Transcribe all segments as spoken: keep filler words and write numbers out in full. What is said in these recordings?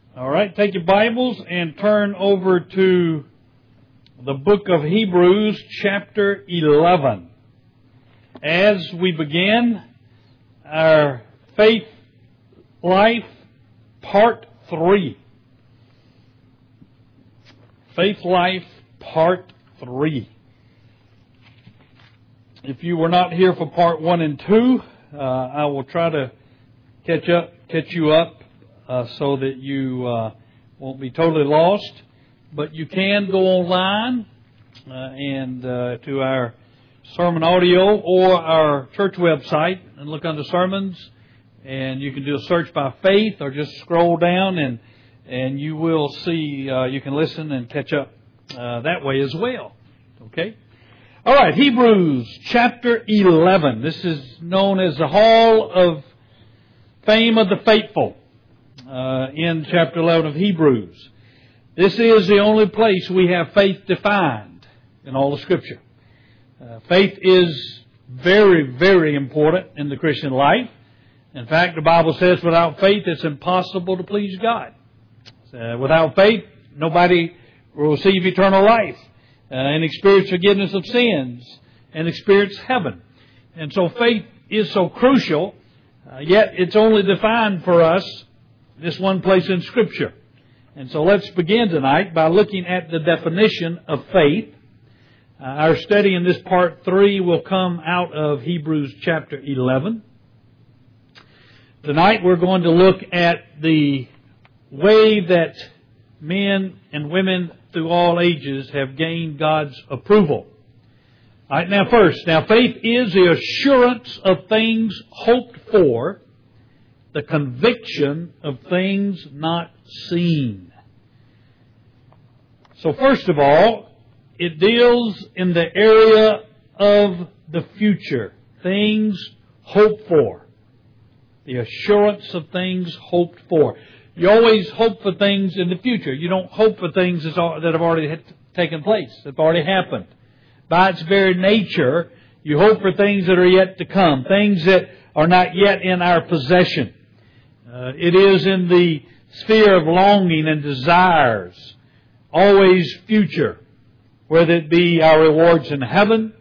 All right, take your Bibles and turn over to the book of Hebrews, chapter eleven. As we begin our faith life, part three. Faith life, part three. If you were not here for part one and two, uh, I will try to catch up, catch you up. Uh, so that you uh, won't be totally lost. But you can go online uh, and uh, to our sermon audio or our church website and look under sermons. And you can do a search by faith or just scroll down and and you will see, uh, you can listen and catch up uh, that way as well. Okay? All right, Hebrews chapter eleven. This is known as the Hall of Fame of the Faithful. Uh, in chapter eleven of Hebrews. This is the only place we have faith defined in all of Scripture. Uh, faith is very, very important in the Christian life. In fact, the Bible says without faith it's impossible to please God. Uh, without faith, nobody will receive eternal life uh, and experience forgiveness of sins and experience heaven. And so faith is so crucial, uh, yet it's only defined for us this one place in Scripture. And so let's begin tonight by looking at the definition of faith. Uh, our study in this part three will come out of Hebrews chapter eleven. Tonight we're going to look at the way that men and women through all ages have gained God's approval. All right, now first, now faith is the assurance of things hoped for, the conviction of things not seen. So first of all, it deals in the area of the future. Things hoped for. The assurance of things hoped for. You always hope for things in the future. You don't hope for things that have already taken place, that have already happened. By its very nature, you hope for things that are yet to come, things that are not yet in our possession. Uh, it is in the sphere of longing and desires, always future, whether it be our rewards in heaven.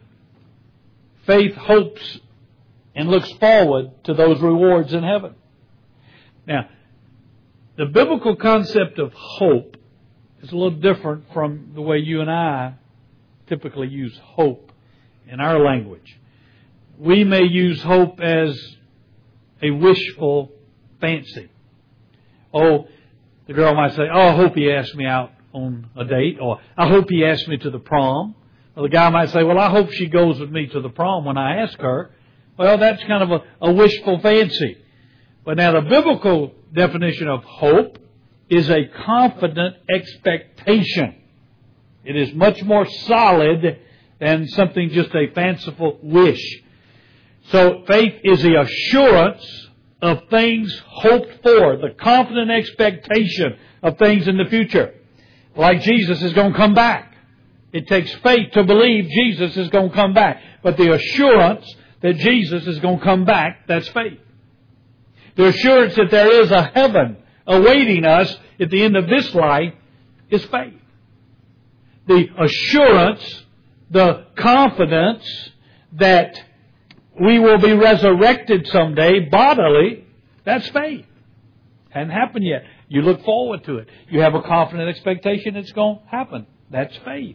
Faith hopes and looks forward to those rewards in heaven. Now, the biblical concept of hope is a little different from the way you and I typically use hope in our language. We may use hope as a wishful fancy. Oh, the girl might say, oh, I hope he asked me out on a date. Or, I hope he asked me to the prom. Or the guy might say, well, I hope she goes with me to the prom when I ask her. Well, that's kind of a, a wishful fancy. But now the biblical definition of hope is a confident expectation. It is much more solid than something just a fanciful wish. So faith is the assurance of things hoped for, the confident expectation of things in the future. Like Jesus is going to come back. It takes faith to believe Jesus is going to come back. But the assurance that Jesus is going to come back, that's faith. The assurance that there is a heaven awaiting us at the end of this life is faith. The assurance, the confidence that we will be resurrected someday bodily, that's faith. Hasn't happened yet. You look forward to it. You have a confident expectation it's going to happen. That's faith.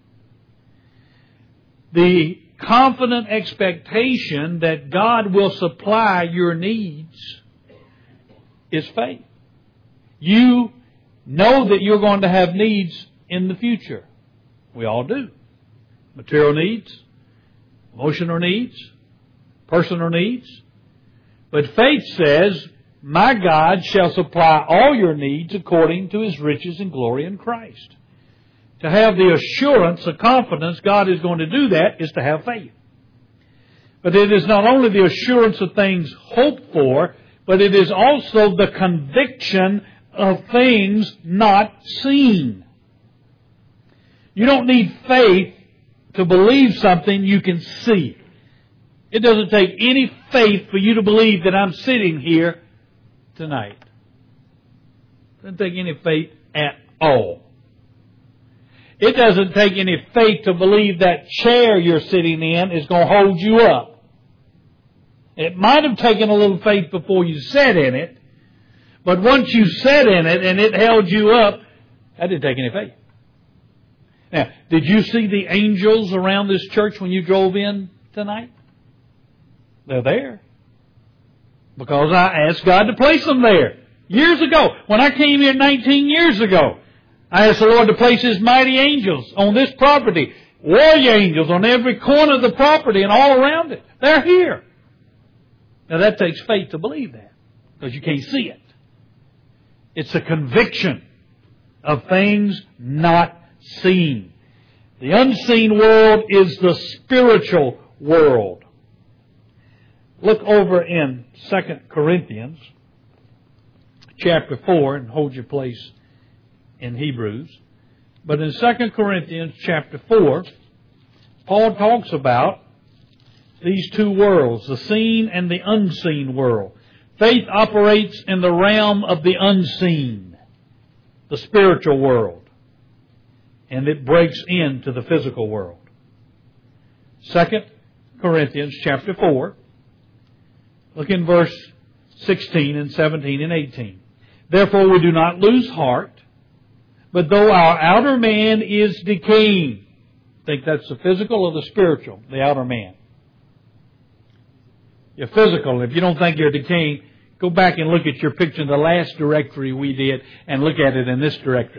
The confident expectation that God will supply your needs is faith. You know that you're going to have needs in the future. We all do. Material needs, emotional needs, personal needs. But faith says, my God shall supply all your needs according to His riches and glory in Christ. To have the assurance, the confidence God is going to do that is to have faith. But it is not only the assurance of things hoped for, but it is also the conviction of things not seen. You don't need faith to believe something you can see. It doesn't take any faith for you to believe that I'm sitting here tonight. It doesn't take any faith at all. It doesn't take any faith to believe that chair you're sitting in is going to hold you up. It might have taken a little faith before you sat in it, but once you sat in it and it held you up, that didn't take any faith. Now, did you see the angels around this church when you drove in tonight? They're there. Because I asked God to place them there. Years ago, when I came here nineteen years ago, I asked the Lord to place His mighty angels on this property. Warrior angels on every corner of the property and all around it. They're here. Now that takes faith to believe that. Because you can't see it. It's a conviction of things not seen. The unseen world is the spiritual world. Look over in Second Corinthians chapter four and hold your place in Hebrews. But in Second Corinthians chapter four, Paul talks about these two worlds, the seen and the unseen world. Faith operates in the realm of the unseen, the spiritual world, and it breaks into the physical world. Second Corinthians chapter four, look in verse sixteen and seventeen and eighteen. Therefore we do not lose heart, but though our outer man is decaying. Think that's the physical or the spiritual? The outer man. You're physical. If you don't think you're decaying, go back and look at your picture in the last directory we did and look at it in this directory.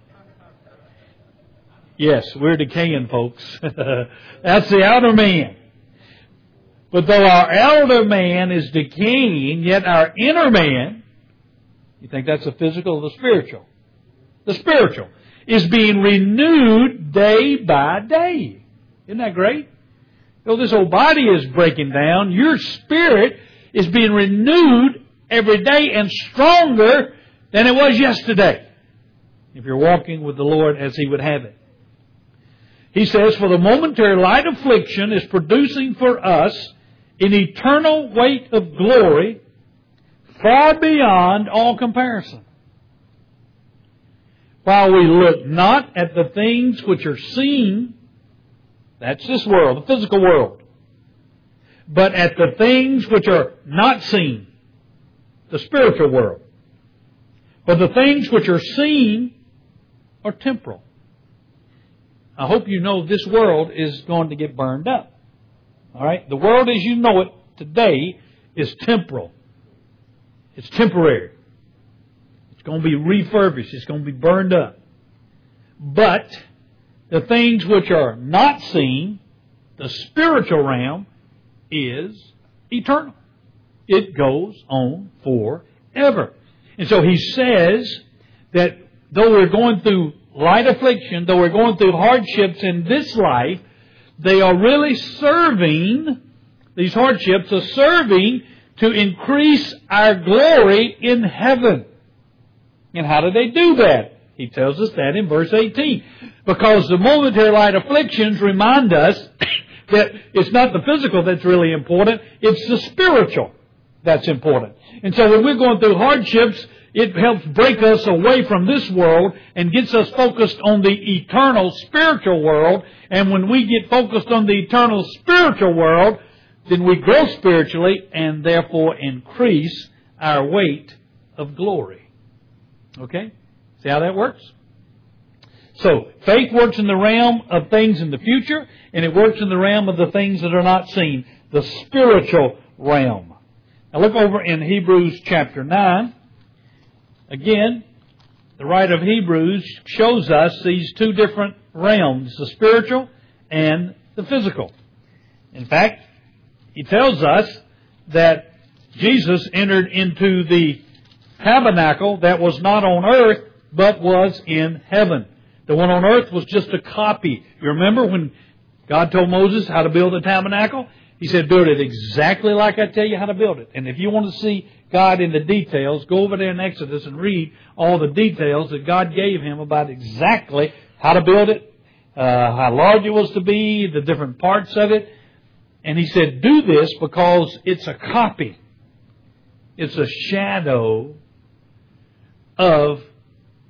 Yes, we're decaying, folks. That's the outer man. But though our outer man is decaying, yet our inner man, you think that's the physical or the spiritual? The spiritual is being renewed day by day. Isn't that great? You know, this old body is breaking down. Your spirit is being renewed every day and stronger than it was yesterday. If you're walking with the Lord as He would have it. He says, for the momentary light affliction is producing for us an eternal weight of glory far beyond all comparison. While we look not at the things which are seen, that's this world, the physical world, but at the things which are not seen, the spiritual world. For the things which are seen are temporal. I hope you know this world is going to get burned up. All right? The world as you know it today is temporal. It's temporary. It's going to be refurbished. It's going to be burned up. But the things which are not seen, the spiritual realm, is eternal. It goes on forever. And so he says that though we're going through light affliction, though we're going through hardships in this life, they are really serving, these hardships are serving to increase our glory in heaven. And how do they do that? He tells us that in verse eighteen. Because the momentary light afflictions remind us that it's not the physical that's really important, it's the spiritual that's important. And so when we're going through hardships, it helps break us away from this world and gets us focused on the eternal spiritual world. And when we get focused on the eternal spiritual world, then we grow spiritually and therefore increase our weight of glory. Okay? See how that works? So, faith works in the realm of things in the future, and it works in the realm of the things that are not seen, the spiritual realm. Now look over in Hebrews chapter nine. Again, the writer of Hebrews shows us these two different realms, the spiritual and the physical. In fact, he tells us that Jesus entered into the tabernacle that was not on earth, but was in heaven. The one on earth was just a copy. You remember when God told Moses how to build a tabernacle? He said, build it exactly like I tell you how to build it. And if you want to see God in the details, go over there in Exodus and read all the details that God gave him about exactly how to build it, uh, how large it was to be, the different parts of it. And he said, do this because it's a copy. It's a shadow of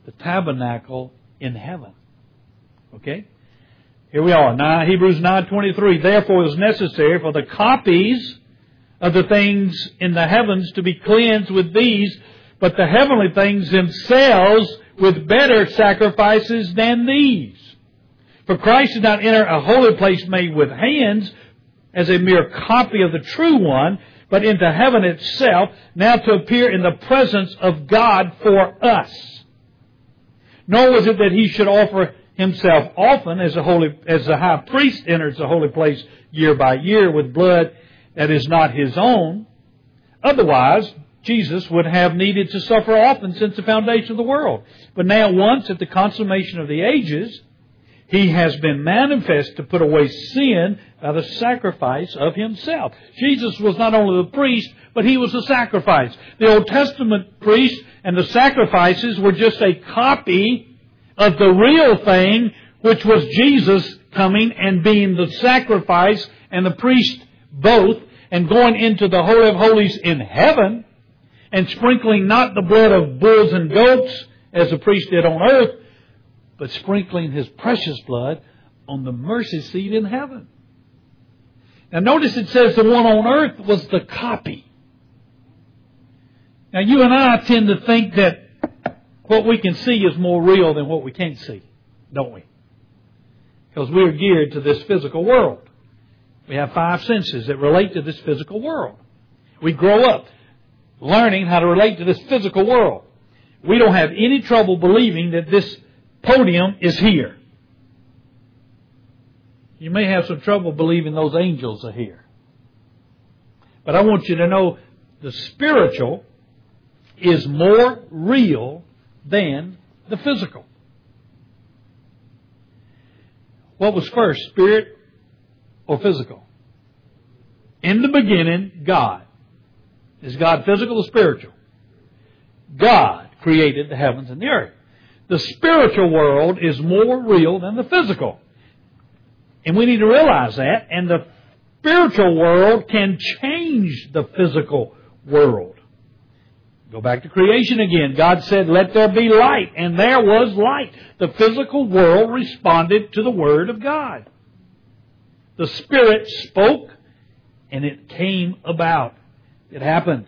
the tabernacle in heaven. Okay? Here we are. Now, Hebrews nine twenty-three. Therefore it is necessary for the copies of the things in the heavens to be cleansed with these, but the heavenly things themselves with better sacrifices than these. For Christ did not enter a holy place made with hands as a mere copy of the true one, but into heaven itself, now to appear in the presence of God for us. Nor was it that He should offer Himself often, as the holy, as the high priest enters the holy place year by year with blood that is not His own. Otherwise, Jesus would have needed to suffer often since the foundation of the world. But now once at the consummation of the ages, He has been manifest to put away sin by the sacrifice of Himself. Jesus was not only the priest, but He was the sacrifice. The Old Testament priest and the sacrifices were just a copy of the real thing, which was Jesus coming and being the sacrifice and the priest both, and going into the Holy of Holies in heaven, and sprinkling not the blood of bulls and goats, as the priest did on earth, but sprinkling His precious blood on the mercy seat in heaven. Now notice it says the one on earth was the copy. Now you and I tend to think that what we can see is more real than what we can't see, don't we? Because we are geared to this physical world. We have five senses that relate to this physical world. We grow up learning how to relate to this physical world. We don't have any trouble believing that this podium is here. You may have some trouble believing those angels are here. But I want you to know the spiritual is more real than the physical. What was first, spirit or physical? In the beginning, God. Is God physical or spiritual? God created the heavens and the earth. The spiritual world is more real than the physical. And we need to realize that. And the spiritual world can change the physical world. Go back to creation again. God said, let there be light. And there was light. The physical world responded to the Word of God. The Spirit spoke and it came about. It happened.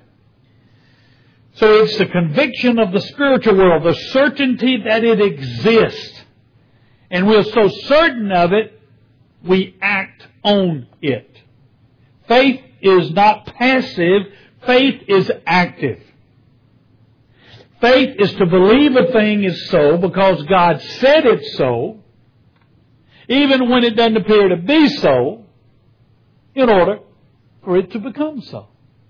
So it's the conviction of the spiritual world, the certainty that it exists. And we're so certain of it, we act on it. Faith is not passive. Faith is active. Faith is to believe a thing is so because God said it's so, even when it doesn't appear to be so, in order for it to become so.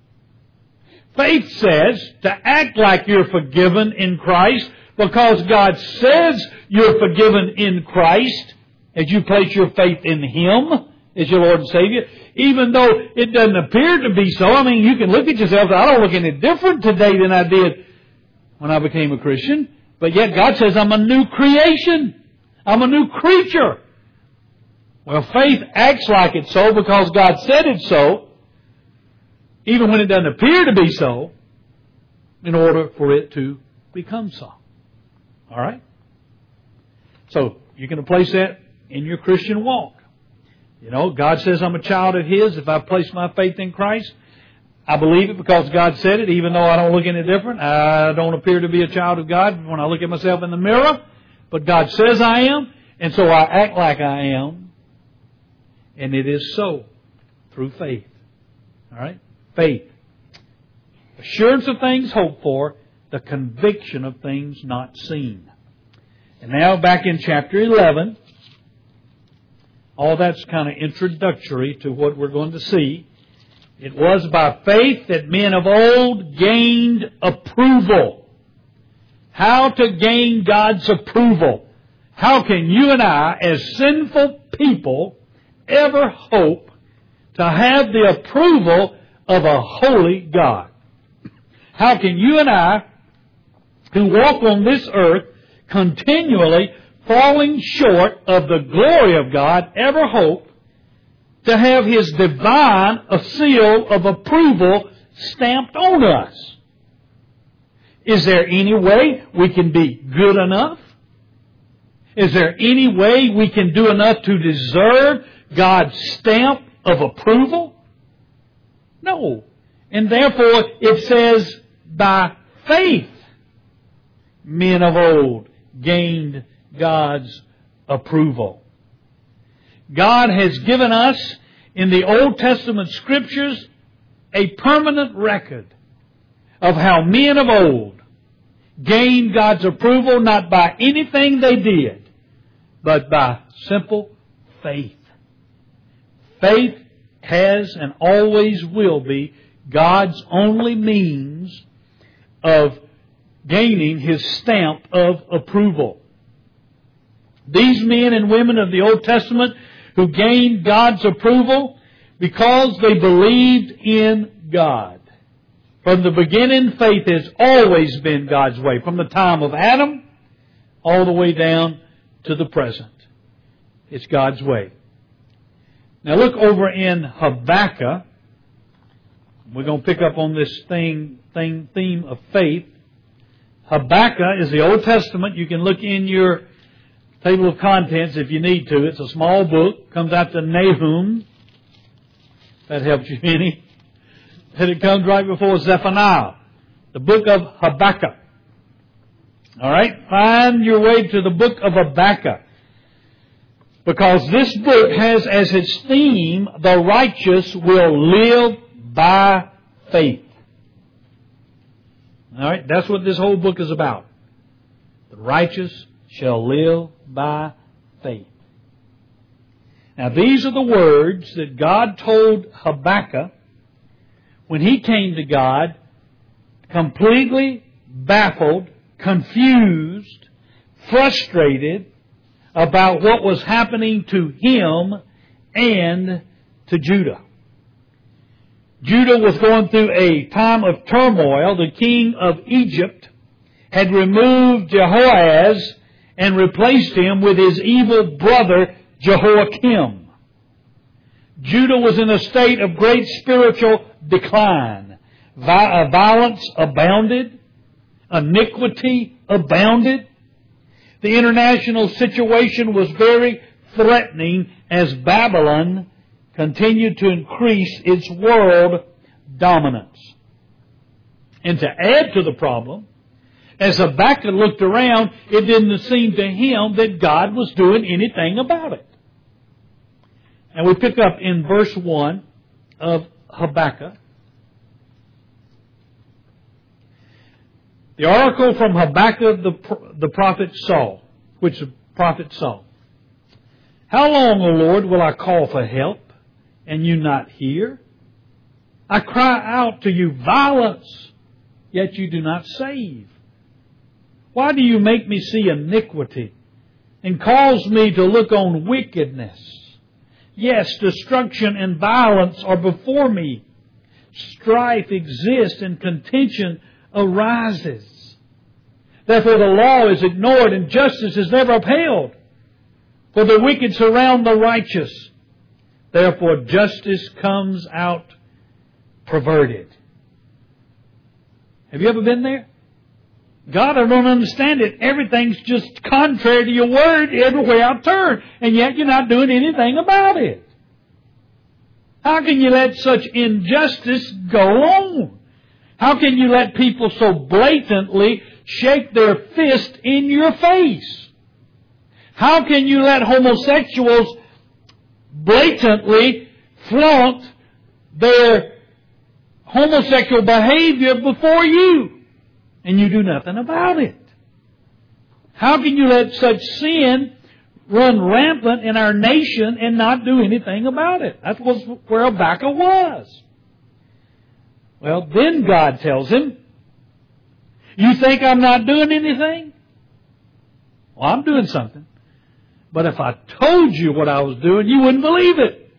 Faith says to act like you're forgiven in Christ because God says you're forgiven in Christ as you place your faith in Him as your Lord and Savior, even though it doesn't appear to be so. I mean, you can look at yourself, I don't look any different today than I did when I became a Christian, but yet God says I'm a new creation. I'm a new creature. Well, faith acts like it's so because God said it's so, even when it doesn't appear to be so, in order for it to become so. All right? So, you're going to place that in your Christian walk. You know, God says I'm a child of His. If I place my faith in Christ, I believe it because God said it, even though I don't look any different. I don't appear to be a child of God when I look at myself in the mirror. But God says I am, and so I act like I am. And it is so through faith. All right? Faith. Assurance of things hoped for, the conviction of things not seen. And now back in chapter eleven, all that's kind of introductory to what we're going to see. It was by faith that men of old gained approval. How to gain God's approval? How can you and I, as sinful people, ever hope to have the approval of a holy God? How can you and I, who walk on this earth, continually falling short of the glory of God, ever hope to have His divine a seal of approval stamped on us? Is there any way we can be good enough? Is there any way we can do enough to deserve God's stamp of approval? No. And therefore it says, by faith, men of old gained God's approval. God has given us in the Old Testament Scriptures a permanent record of how men of old gained God's approval, not by anything they did, but by simple faith. Faith has and always will be God's only means of gaining His stamp of approval. These men and women of the Old Testament who gained God's approval because they believed in God. From the beginning, faith has always been God's way. From the time of Adam all the way down to the present. It's God's way. Now look over in Habakkuk. We're going to pick up on this thing, thing, theme of faith. Habakkuk is the Old Testament. You can look in your table of contents if you need to. It's a small book. Comes out to Nahum. That helps you any. And it comes right before Zephaniah. The book of Habakkuk. All right? Find your way to the book of Habakkuk. Because this book has as its theme, the righteous will live by faith. All right? That's what this whole book is about. The righteous shall live by faith. Now these are the words that God told Habakkuk when he came to God, completely baffled, confused, frustrated about what was happening to him and to Judah. Judah was going through a time of turmoil. The king of Egypt had removed Jehoahaz and replaced him with his evil brother Jehoiakim. Judah was in a state of great spiritual decline. Violence abounded. Iniquity abounded. The international situation was very threatening as Babylon continued to increase its world dominance. And to add to the problem, as Habakkuk looked around, it didn't seem to him that God was doing anything about it. And we pick up in verse one of Habakkuk. The oracle from Habakkuk the, the prophet saw, which the prophet saw. How long, O Lord, will I call for help, and you not hear? I cry out to you violence, yet you do not save. Why do you make me see iniquity, and cause me to look on wickedness? Yes, destruction and violence are before me. Strife exists and contention arises. Therefore the law is ignored and justice is never upheld. For the wicked surround the righteous. Therefore justice comes out perverted. Have you ever been there? God, I don't understand it. Everything's just contrary to your word everywhere I turn. And yet you're not doing anything about it. How can you let such injustice go on? How can you let people so blatantly shake their fist in your face? How can you let homosexuals blatantly flaunt their homosexual behavior before you? And you do nothing about it. How can you let such sin run rampant in our nation and not do anything about it? That was where Habakkuk was. Well, then God tells him, you think I'm not doing anything? Well, I'm doing something. But if I told you what I was doing, you wouldn't believe it.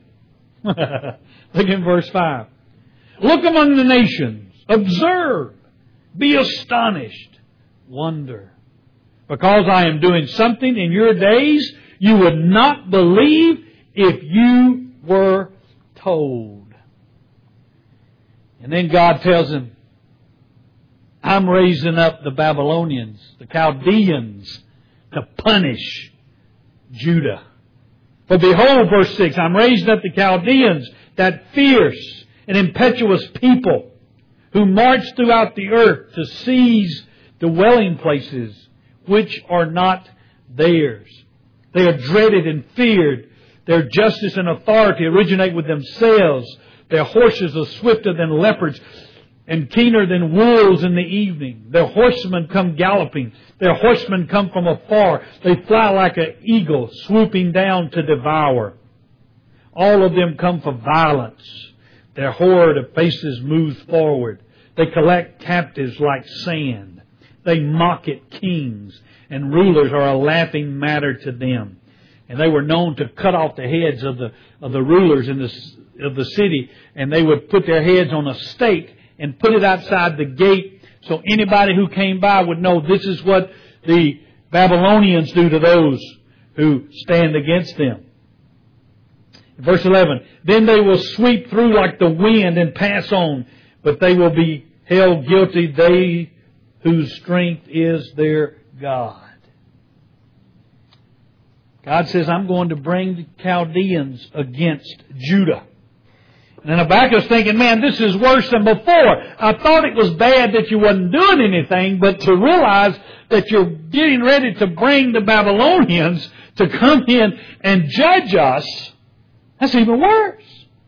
Look in verse five. Look among the nations. Observe. Be astonished. Wonder. Because I am doing something in your days you would not believe if you were told. And then God tells him, I'm raising up the Babylonians, the Chaldeans, to punish Judah. For behold, verse six, I'm raising up the Chaldeans, that fierce and impetuous people who march throughout the earth to seize dwelling places which are not theirs. They are dreaded and feared. Their justice and authority originate with themselves. Their horses are swifter than leopards and keener than wolves in the evening. Their horsemen come galloping. Their horsemen come from afar. They fly like an eagle, swooping down to devour. All of them come for violence. Their horde of faces moves forward. They collect captives like sand. They mock at kings, and rulers are a laughing matter to them. And they were known to cut off the heads of the of the rulers in the of the city, and they would put their heads on a stake and put it outside the gate, so anybody who came by would know this is what the Babylonians do to those who stand against them. Verse eleven, then they will sweep through like the wind and pass on, but they will be held guilty, they whose strength is their God. God says, I'm going to bring the Chaldeans against Judah. And Habakkuk's thinking, man, this is worse than before. I thought it was bad that you wasn't doing anything, but to realize that you're getting ready to bring the Babylonians to come in and judge us, that's even worse.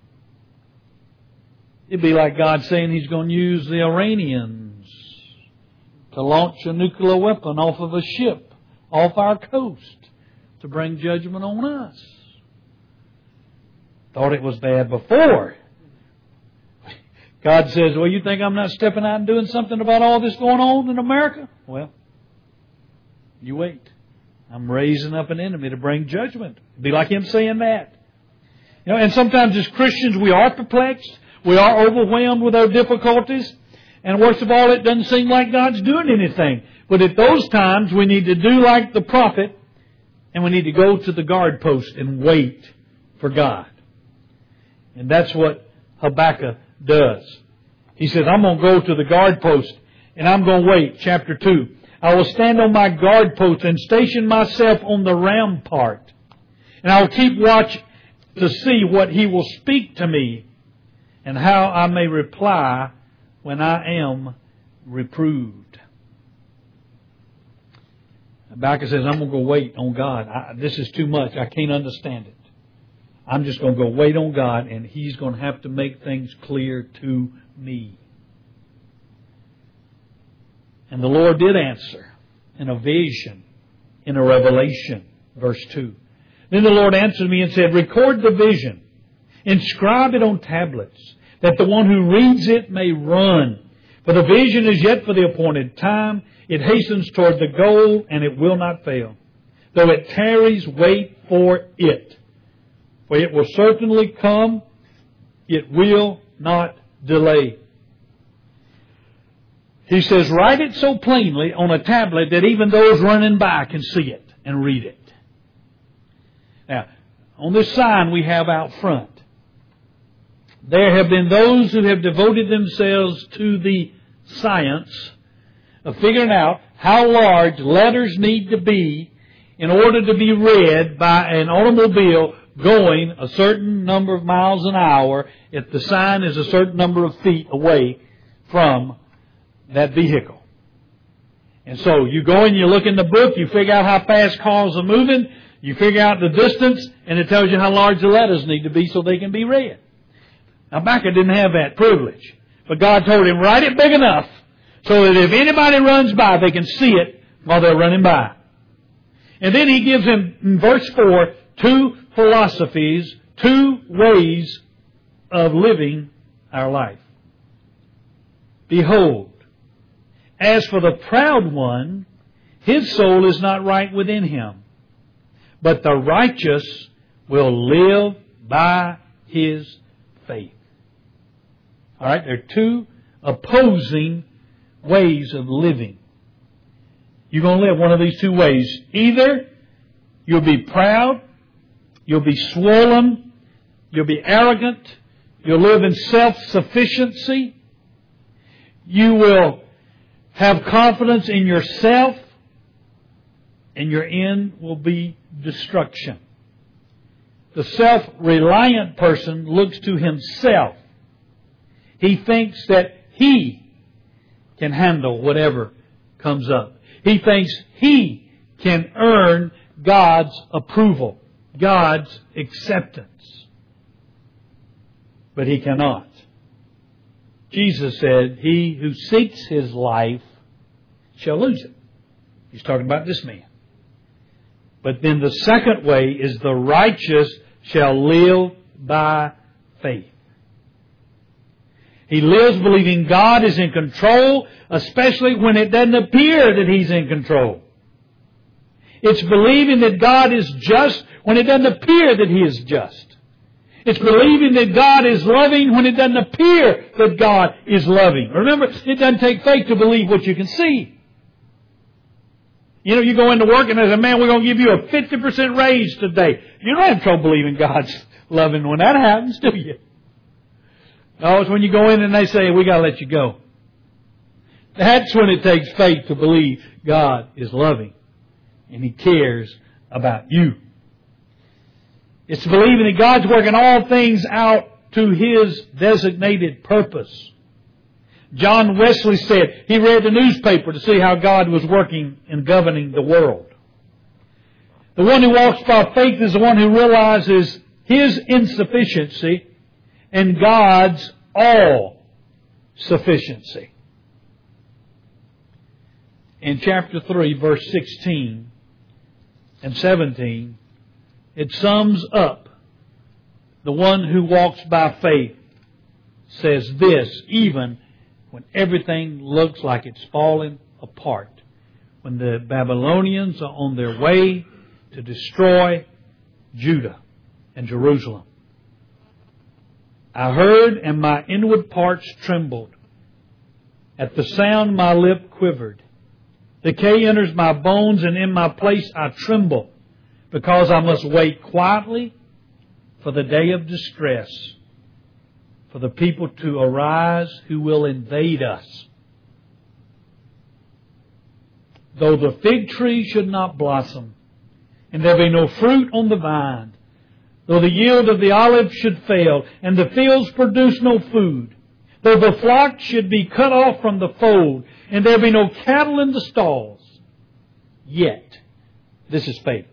It'd be like God saying He's going to use the Iranians to launch a nuclear weapon off of a ship off our coast to bring judgment on us. Thought it was bad before. God says, well, you think I'm not stepping out and doing something about all this going on in America? Well, you wait. I'm raising up an enemy to bring judgment. It'd be like Him saying that. You know, and sometimes as Christians we are perplexed. We are overwhelmed with our difficulties. And worst of all, it doesn't seem like God's doing anything. But at those times we need to do like the prophet, and we need to go to the guard post and wait for God. And that's what Habakkuk does. He says, I'm going to go to the guard post and I'm going to wait. Chapter two. I will stand on my guard post and station myself on the rampart. And I will keep watch to see what He will speak to me and how I may reply when I am reproved. Habakkuk says, I'm going to go wait on God. I, this is too much. I can't understand it. I'm just going to go wait on God, and He's going to have to make things clear to me. And the Lord did answer in a vision, in a revelation. Verse two. Then the Lord answered me and said, record the vision, inscribe it on tablets, that the one who reads it may run. For the vision is yet for the appointed time. It hastens toward the goal, and it will not fail. Though it tarries, wait for it. For it will certainly come. It will not delay. He says, write it so plainly on a tablet that even those running by can see it and read it. Now, on this sign we have out front, there have been those who have devoted themselves to the science of figuring out how large letters need to be in order to be read by an automobile going a certain number of miles an hour if the sign is a certain number of feet away from that vehicle. And so you go and you look in the book, you figure out how fast cars are moving, you figure out the distance, and it tells you how large the letters need to be so they can be read. Now, Habakkuk didn't have that privilege. But God told him, write it big enough so that if anybody runs by, they can see it while they're running by. And then He gives him, in verse four, two philosophies, two ways of living our life. Behold, as for the proud one, his soul is not right within him, but the righteous will live by his faith. All right, there are two opposing ways of living. You're going to live one of these two ways. Either you'll be proud, you'll be swollen, you'll be arrogant, you'll live in self-sufficiency, you will have confidence in yourself, and your end will be destruction. The self-reliant person looks to himself. He thinks that he can handle whatever comes up. He thinks he can earn God's approval, God's acceptance. But he cannot. Jesus said, "He who seeks his life shall lose it." He's talking about this man. But then the second way is the righteous shall live by faith. He lives believing God is in control, especially when it doesn't appear that He's in control. It's believing that God is just when it doesn't appear that He is just. It's believing that God is loving when it doesn't appear that God is loving. Remember, it doesn't take faith to believe what you can see. You know, you go into work and they say, "Man, we're going to give you a fifty percent raise today." You don't have trouble believing God's loving when that happens, do you? No, it's when you go in and they say, "We got to let you go." That's when it takes faith to believe God is loving and He cares about you. It's believing that God's working all things out to His designated purpose. John Wesley said he read the newspaper to see how God was working and governing the world. The one who walks by faith is the one who realizes his insufficiency and God's all-sufficiency. In chapter three, verse sixteen and seventeen, it sums up the one who walks by faith says this, even when everything looks like it's falling apart, when the Babylonians are on their way to destroy Judah and Jerusalem. "I heard, and my inward parts trembled. At the sound my lip quivered. Decay enters my bones, and in my place I tremble, because I must wait quietly for the day of distress, for the people to arise who will invade us. Though the fig tree should not blossom, and there be no fruit on the vine, though the yield of the olive should fail, and the fields produce no food, though the flock should be cut off from the fold, and there be no cattle in the stalls, yet," this is faith,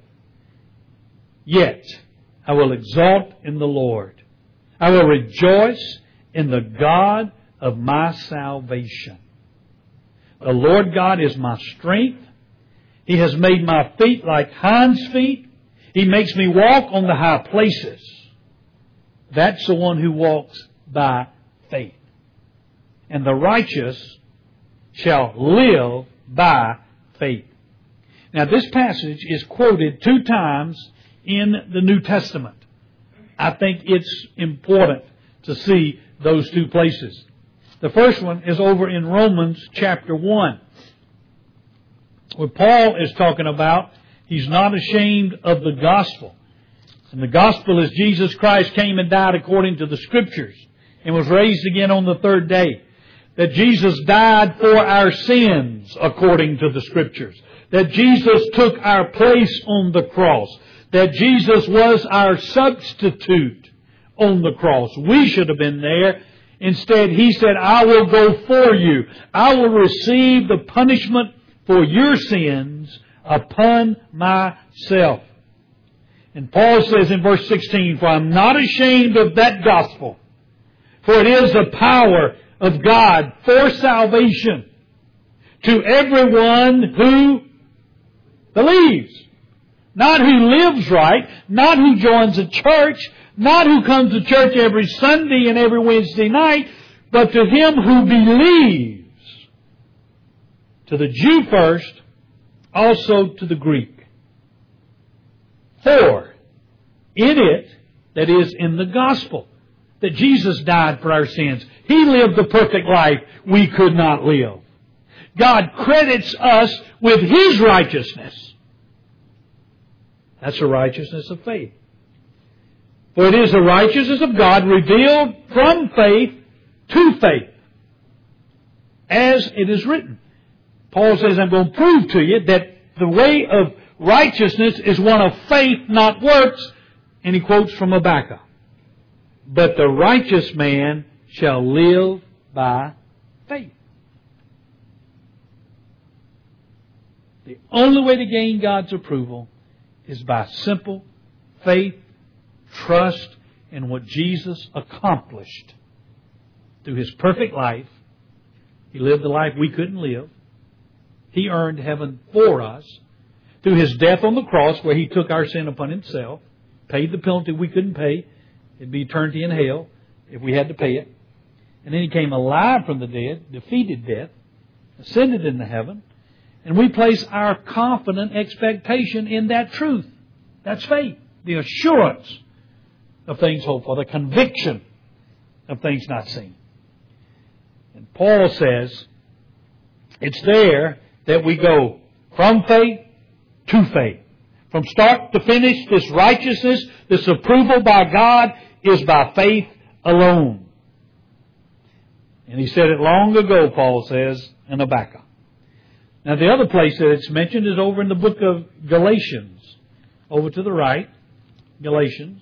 "yet I will exalt in the Lord. I will rejoice in the God of my salvation. The Lord God is my strength. He has made my feet like hinds' feet. He makes me walk on the high places." That's the one who walks by faith. "And the righteous shall live by faith." Now, this passage is quoted two times in the New Testament. I think it's important to see those two places. The first one is over in Romans chapter one, where Paul is talking about he's not ashamed of the gospel. And the gospel is Jesus Christ came and died according to the Scriptures and was raised again on the third day. That Jesus died for our sins according to the Scriptures. That Jesus took our place on the cross. That Jesus was our substitute on the cross. We should have been there. Instead, He said, "I will go for you. I will receive the punishment for your sins upon myself." And Paul says in verse sixteen, "For I'm not ashamed of that gospel, for it is the power of God for salvation to everyone who believes." Not who lives right, not who joins a church, not who comes to church every Sunday and every Wednesday night, but to him who believes. To the Jew first, also to the Greek. For in it, that is in the gospel, that Jesus died for our sins. He lived the perfect life we could not live. God credits us with His righteousness. That's the righteousness of faith. For it is the righteousness of God revealed from faith to faith. As it is written, Paul says, I'm going to prove to you that the way of righteousness is one of faith, not works. And he quotes from Habakkuk. But the righteous man shall live by faith. The only way to gain God's approval is by simple faith, trust in what Jesus accomplished through His perfect life. He lived the life we couldn't live. He earned heaven for us through His death on the cross, where He took our sin upon Himself, paid the penalty we couldn't pay. It'd be eternity in hell if we had to pay it. And then He came alive from the dead, defeated death, ascended into heaven, and we place our confident expectation in that truth. That's faith. The assurance of things hoped for. The conviction of things not seen. And Paul says it's there that we go from faith to faith. From start to finish, this righteousness, this approval by God is by faith alone. And he said it long ago, Paul says, in Habakkuk. Now the other place that it's mentioned is over in the book of Galatians. Over to the right, Galatians.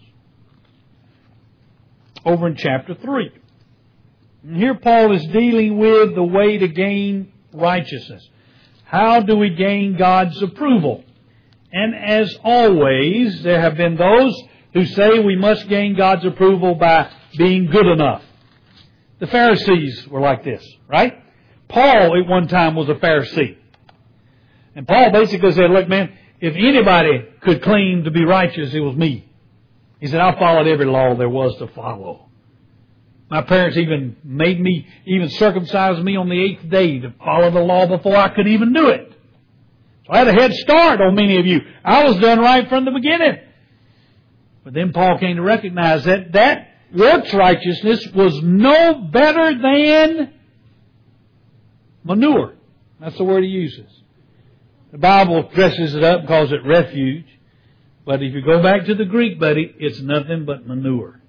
Over in chapter three. And here Paul is dealing with the way to gain righteousness. How do we gain God's approval? And as always, there have been those who say we must gain God's approval by being good enough. The Pharisees were like this, right? Paul at one time was a Pharisee. And Paul basically said, look man, if anybody could claim to be righteous, it was me. He said, I followed every law there was to follow. My parents even made me, even circumcised me on the eighth day to follow the law before I could even do it. So I had a head start on many of you. I was done right from the beginning. But then Paul came to recognize that that works righteousness was no better than manure. That's the word he uses. The Bible dresses it up and calls it refuge. But if you go back to the Greek, buddy, it's nothing but manure.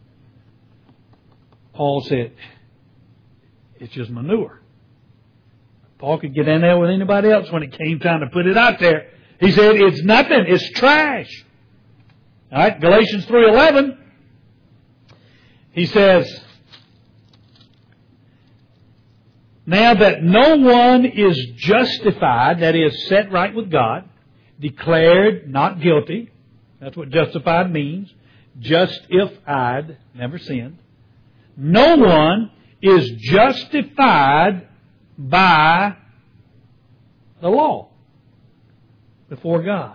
Paul said, it's just manure. Paul could get in there with anybody else when it came time to put it out there. He said, it's nothing. It's trash. All right, Galatians three eleven. He says, now that no one is justified, that is, set right with God, declared not guilty. That's what justified means. Just if I'd never sinned. No one is justified by the law before God.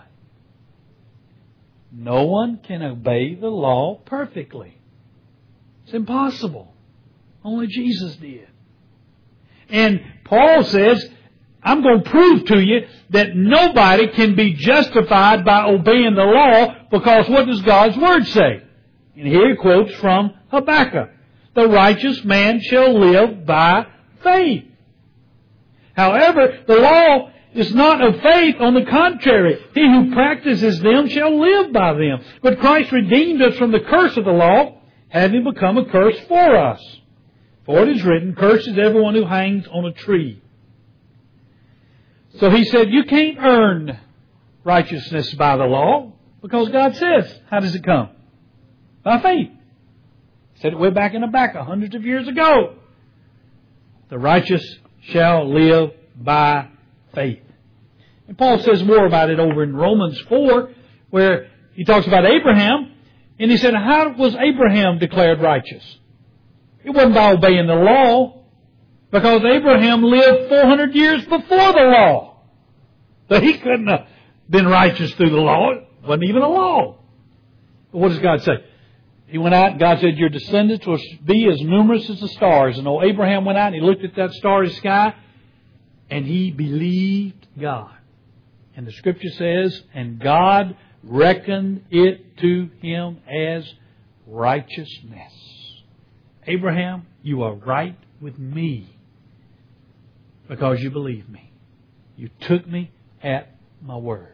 No one can obey the law perfectly. It's impossible. Only Jesus did. And Paul says, I'm going to prove to you that nobody can be justified by obeying the law, because what does God's Word say? And here he quotes from Habakkuk. The righteous man shall live by faith. However, the law is not of faith. On the contrary, he who practices them shall live by them. But Christ redeemed us from the curse of the law, having become a curse for us. For it is written, cursed is everyone who hangs on a tree. So he said, you can't earn righteousness by the law, because God says, how does it come? By faith. He said it way back in Habakkuk, hundreds of years ago. The righteous shall live by faith. And Paul says more about it over in Romans four, where he talks about Abraham. And he said, how was Abraham declared righteous? It wasn't by obeying the law, because Abraham lived four hundred years before the law. So he couldn't have been righteous through the law. It wasn't even a law. But what does God say? He went out and God said, your descendants will be as numerous as the stars. And old Abraham went out and he looked at that starry sky and he believed God. And the Scripture says, and God reckoned it to him as righteousness. Abraham, you are right with me because you believe me. You took me at my word.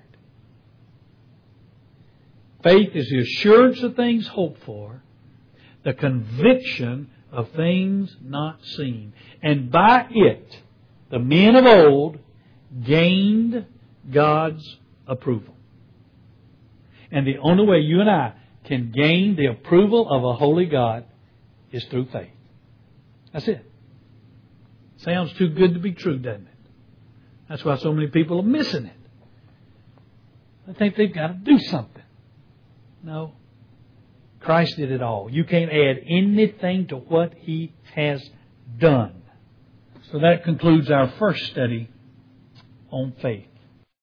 Faith is the assurance of things hoped for, the conviction of things not seen. And by it, the men of old gained God's approval. And the only way you and I can gain the approval of a holy God is through faith. That's it. Sounds too good to be true, doesn't it? That's why so many people are missing it. They think they've got to do something. No. Christ did it all. You can't add anything to what He has done. So that concludes our first study on faith.